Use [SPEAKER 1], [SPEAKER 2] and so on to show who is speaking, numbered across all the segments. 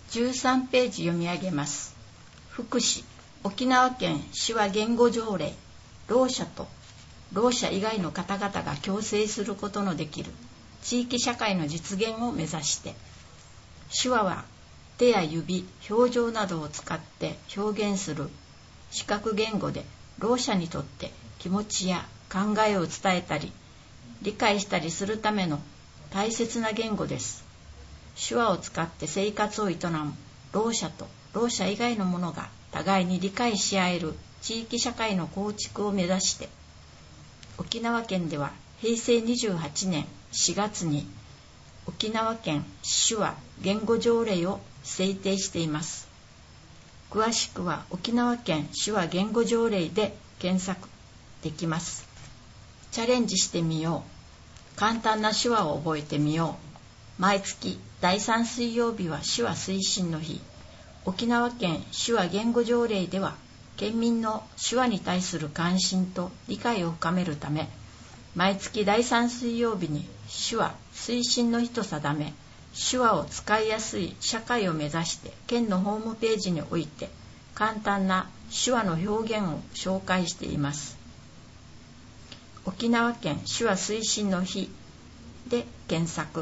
[SPEAKER 1] 13ページ読み上げます。福祉、沖縄県手話言語条例、ろう者とろう者以外の方々が共生することのできる地域社会の実現を目指して、手話は手や指、表情などを使って表現する視覚言語で、ろう者にとって気持ちや考えを伝えたり理解したりするための大切な言語です。手話を使って生活を営むろう者とろう者以外の者が互いに理解し合える地域社会の構築を目指して、沖縄県では平成28年4月に沖縄県手話言語条例を制定しています。詳しくは沖縄県手話言語条例で検索できます。チャレンジしてみよう。簡単な手話を覚えてみよう。毎月第3水曜日は手話推進の日。沖縄県手話言語条例では、県民の手話に対する関心と理解を深めるため、毎月第3水曜日に手話推進の日と定め、手話を使いやすい社会を目指して県のホームページにおいて簡単な手話の表現を紹介しています。沖縄県手話推進の日で検索。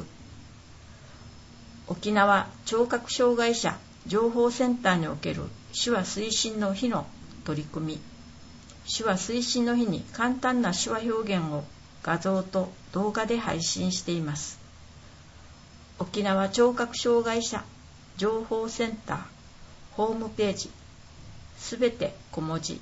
[SPEAKER 1] 沖縄聴覚障害者情報センターにおける手話推進の日の取り組み。手話推進の日に簡単な手話表現を画像と動画で配信しています。沖縄聴覚障害者情報センターホームページ、すべて小文字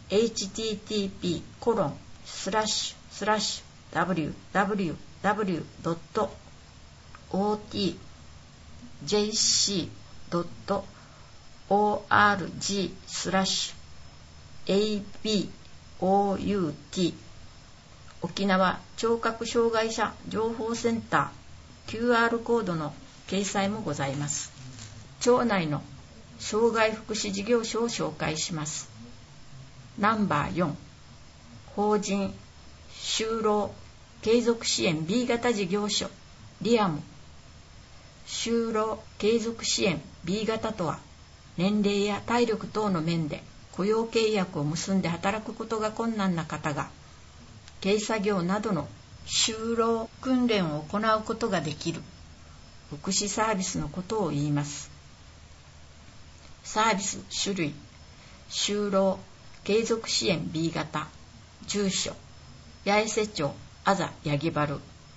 [SPEAKER 1] http://www.otjc.org/about 沖縄聴覚障害者情報センター QR コードの掲載もございます。町内の障害福祉事業所を紹介します。ナンバー4、法人就労継続支援 B 型事業所リアム。就労継続支援 B 型とは、年齢や体力等の面で雇用契約を結んで働くことが困難な方が軽作業などの就労訓練を行うことができる福祉サービスのことを言います。サービス種類、就労継続支援 B 型、住所八重瀬町あざ八木原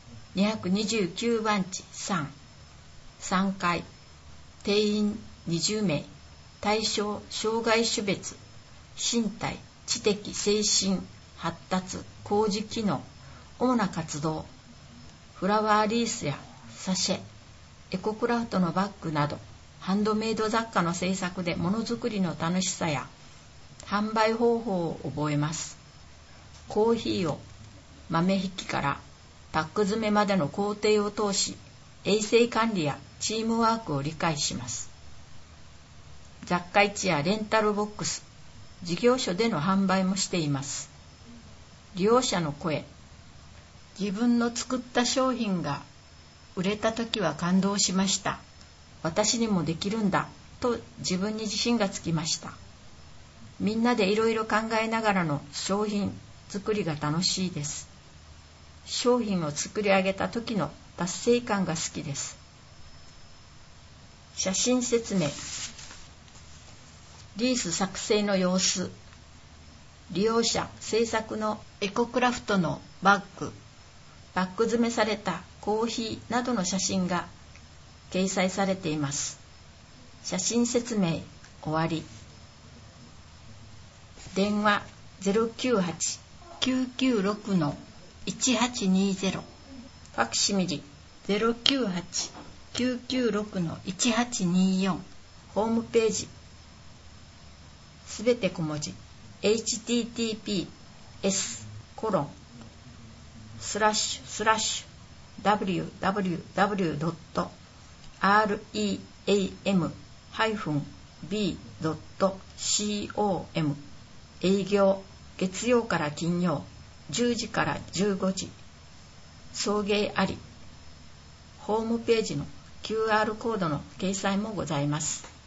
[SPEAKER 1] 229番地3階、定員20名、対象障害種別、身体知的精神発達工事機能、主な活動、フラワーリースやサシェ、エコクラフトのバッグなど、ハンドメイド雑貨の制作でものづくりの楽しさや販売方法を覚えます。コーヒーを豆引きからパック詰めまでの工程を通し、衛生管理やチームワークを理解します。雑貨市やレンタルボックス、事業所での販売もしています。利用者の声、自分の作った商品が売れた時は感動しました。私にもできるんだと自分に自信がつきました。みんなでいろいろ考えながらの商品作りが楽しいです。商品を作り上げた時の達成感が好きです。写真説明、リース作成の様子、利用者制作のエコクラフトのバッグ詰めされたコーヒーなどの写真が掲載されています。写真説明終わり。電話 098-996-1820、ファクシミリ 098-996-1824、ホームページすべて小文字 https://www.ream-b.com、 営業月曜から金曜10時から15時、送迎あり。ホームページの QR コードの掲載もございます。